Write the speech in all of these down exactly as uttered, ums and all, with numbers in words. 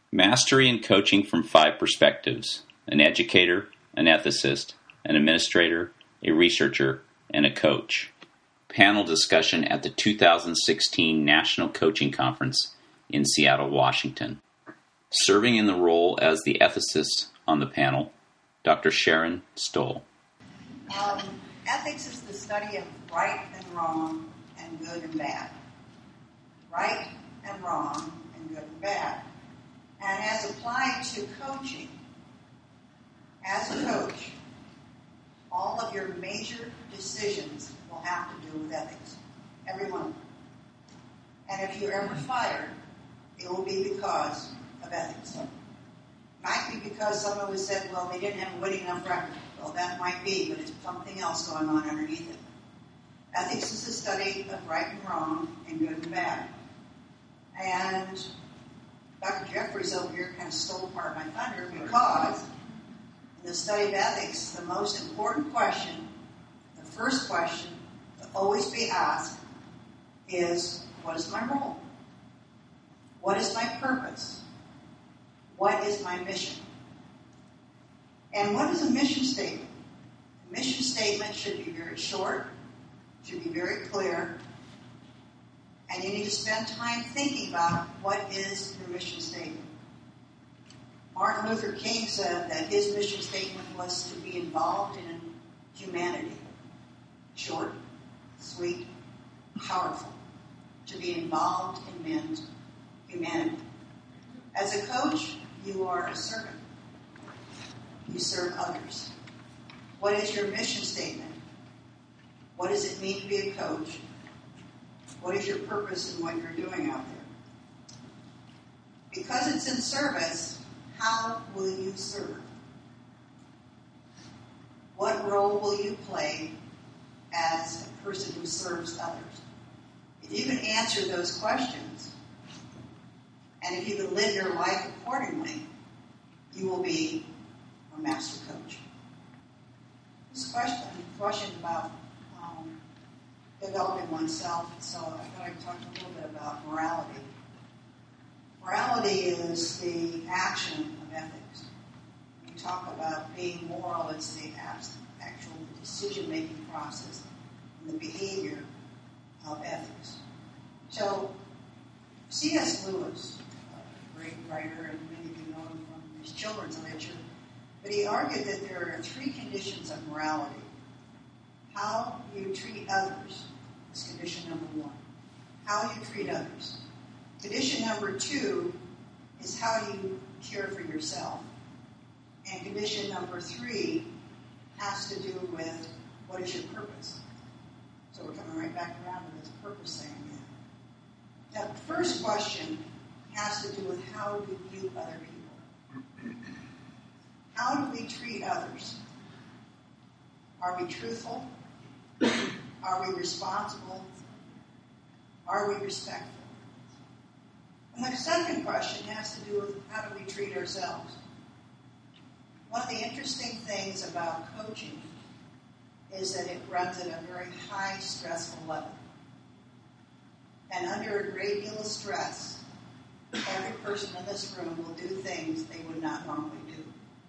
Mastery and coaching from five perspectives: an educator, an ethicist, an administrator, a researcher, and a coach. Panel discussion at the two thousand sixteen National Coaching Conference in Seattle, Washington. Serving in the role as the ethicist on the panel, Doctor Sharon Stoll. Um, ethics is the study of right and wrong and good and bad. Right and wrong and good and bad. And as applied to coaching, as a coach, all of your major decisions will have to do with ethics. Every one of them. And if you're ever fired, it will be because of ethics. It might be because someone was said, well, they didn't have a winning enough record. Well, that might be, but there's something else going on underneath it. Ethics is the study of right and wrong and good and bad. And Doctor Jeffries over here kind of stole part of my thunder because in the study of ethics, the most important question, the first question to always be asked is, what is my role? What is my purpose? What is my mission? And what is a mission statement? A mission statement should be very short, should be very clear, and you need to spend time thinking about what is your mission statement. Martin Luther King said that his mission statement was to be involved in humanity. Short, sweet, powerful. To be involved in men's humanity. As a coach, you are a servant. You serve others. What is your mission statement? What does it mean to be a coach? What is your purpose in what you're doing out there? Because it's in service, how will you serve? What role will you play as a person who serves others? If you can answer those questions, and if you can live your life accordingly, you will be a master coach. This question, question about um, developing oneself, so I thought I'd talk a little bit about morality. Morality is the action of ethics. When you talk about being moral, it's the actual decision-making process and the behavior of ethics. So, C S Lewis, a great writer, and many of you know him from his children's literature, but he argued that there are three conditions of morality. How you treat others is condition number one. How you treat others. Condition number two is how you care for yourself. And condition number three has to do with what is your purpose. So we're coming right back around to this purpose thing again. Now, the first question has to do with how we view other people. How do we treat others? Are we truthful? Are we responsible? Are we respectful? And the second question has to do with how do we treat ourselves? One of the interesting things about coaching is that it runs at a very high stressful level. And under a great deal of stress, every person in this room will do things they would not normally do.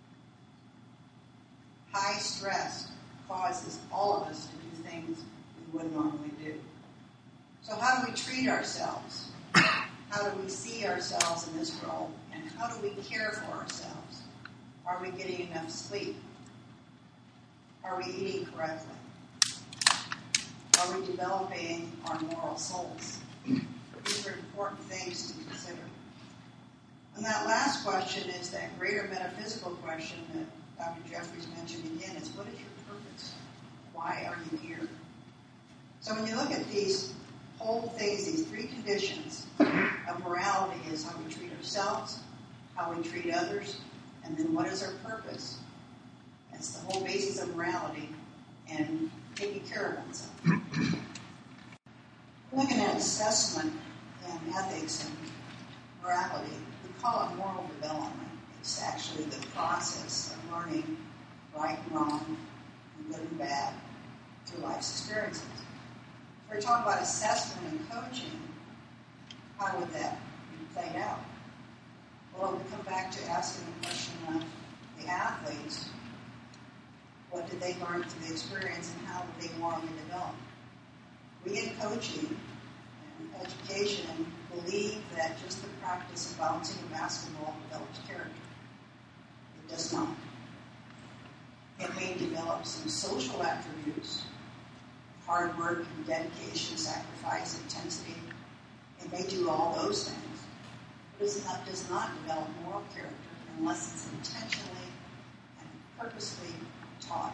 High stress causes all of us to do things we wouldn't normally do. So how do we treat ourselves? How do we see ourselves in this role? And how do we care for ourselves? Are we getting enough sleep? Are we eating correctly? Are we developing our moral souls? These are important things to consider. And that last question is that greater metaphysical question that Doctor Jeffries mentioned again is, what is your purpose? Why are you here? So when you look at these whole things, these three conditions of morality is how we treat ourselves, how we treat others, and then what is our purpose? That's the whole basis of morality and taking care of oneself. Looking at assessment and ethics and morality, we call it moral development. It's actually the process of learning right and wrong and good and bad through life's experiences. If we're talking about assessment and coaching, how would that be played out? Well, it back to asking the question of the athletes, what did they learn through the experience and how did they morally develop? We in coaching and education believe that just the practice of bouncing a basketball develops character. It does not. It may develop some social attributes, hard work and dedication, sacrifice, intensity. It may do all those things. But it not, does not develop moral character unless it's intentionally and purposely taught.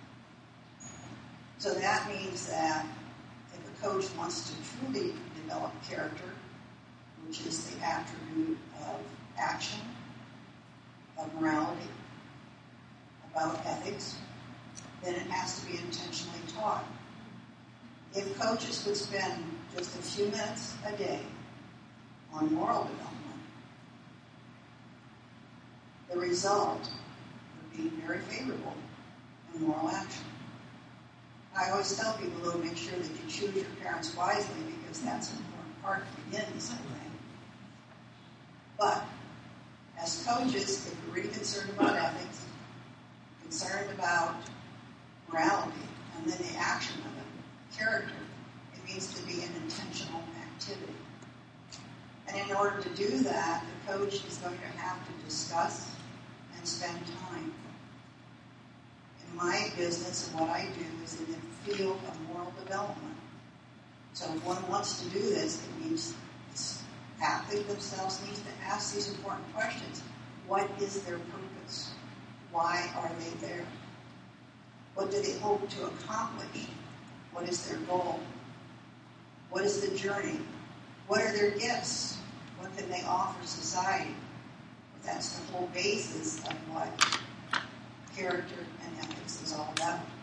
So that means that if a coach wants to truly develop character, which is the attribute of action, of morality, about ethics, then it has to be intentionally taught. If coaches would spend just a few minutes a day on moral development, the result would be very favorable in moral action. I always tell people, though, make sure that you choose your parents wisely because that's an important part to begin this whole thing. But as coaches, if you're really concerned about ethics, concerned about morality, and then the action of it, character, it needs to be an intentional activity. And in order to do that, the coach is going to have to discuss and spend time. In my business and what I do is in the field of moral development. So if one wants to do this, it means the athlete themselves needs to ask these important questions. What is their purpose? Why are they there? What do they hope to accomplish? What is their goal? What is the journey? What are their gifts? What can they offer society? That's the whole basis of what character and ethics is all about.